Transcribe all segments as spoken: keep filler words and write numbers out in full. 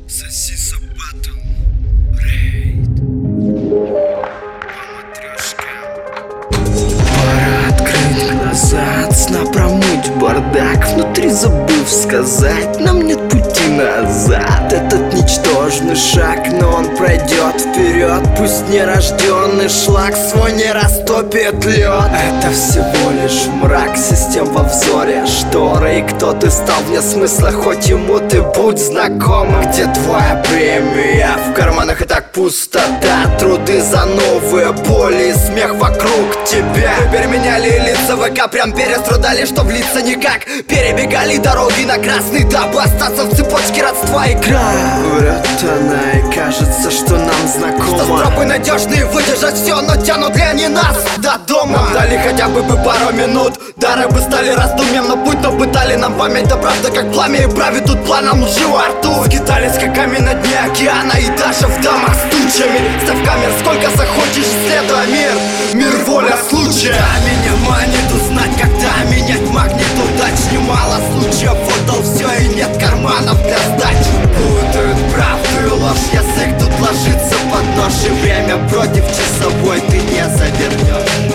Сосиса батл. Рейд. Поматрешка. Пора открыть глаза, от сна промыть бардак. Внутри забыв сказать, нам нет пути назад. Этот ничтожный шаг, но он пройдет вперед. Пусть нерожденный шлак свой не растопит лед. Это всего лишь мрак, систем во взоре, шторы. И кто ты стал вне смысла, хоть ему ты будь знаком. Где твоя премия? В карманах и так пустота. Труды за новые боли и смех вокруг тебя. Мы переменяли лица ВК, прям переструдали, что влиться никак. Перебегали дороги на красный, дабы остаться в цепочке родства. Игра врет она, и кажется, что нам знакомо. Что стропы надежные, выдержать все, но тянут ли они нас до дома? Нам дали хотя бы бы пару минут, дары бы стали раздумьем, но путь то пытали нам память. Да правда как пламя, и правит тут планом лжи во рту. Скитались как камень на дне океана, и даже в домах с тучами. Ставь камер, сколько захочешь, исследуя мир. Мир воля случая. Да, меня манит узнать, когда менять магнит удач. Немало случаев отдал все, и нет карманов для сдачи. Путают правду и ложь, язык тут ложится под нож. И время против часовой ты не завернешь.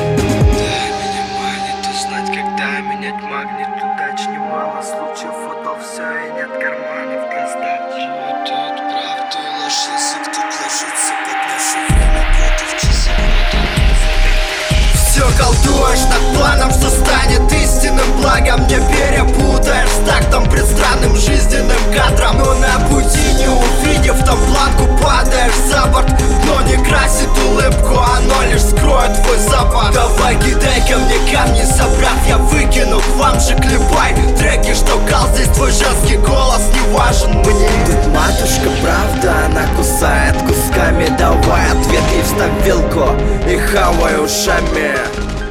Менять магнит удач, немало случаев отдал все, и нет карманов для сдачи. Тут правду и ложь, язык тут ложится под наше время против часовой. Все колдуешь над планом, что станет истинным благом. Не перепутаешь с тактом пред странным жизненным кадром. Но на пути не увидев, там планку падаешь за борт. Но не красит улыбку, оно лишь скроет твой запах. Давай кидай ко мне камни, собрав я выкину к вам же клепай. Треки, что кал, здесь твой женский голос не важен мне. Тут матушка правда, она кусает кусками. Давай ответ ей, вставь вилку и хавай ушами.